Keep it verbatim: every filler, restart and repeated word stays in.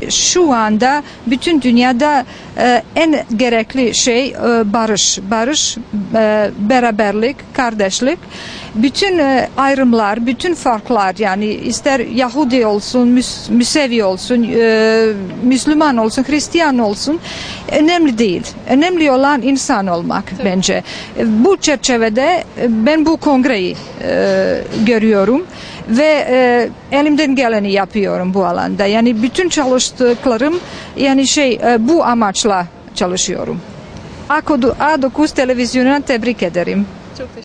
şu anda bütün dünyada e, en gerekli şey e, barış, barış, e, beraberlik, kardeşlik. Bütün e, ayrımlar, bütün farklar, yani ister Yahudi olsun, Müs Müsevi olsun, e, Müslüman olsun, Hristiyan olsun, önemli değil. Önemli olan insan olmak. Tabii. Bence. E, bu çerçevede e, ben bu kongreyi e, görüyorum ve e, elimden geleni yapıyorum bu alanda. Yani bütün çalıştıklarım, yani şey e, bu amaçla çalışıyorum. A dokuz televizyonuna tebrik ederim. Çok teşekkür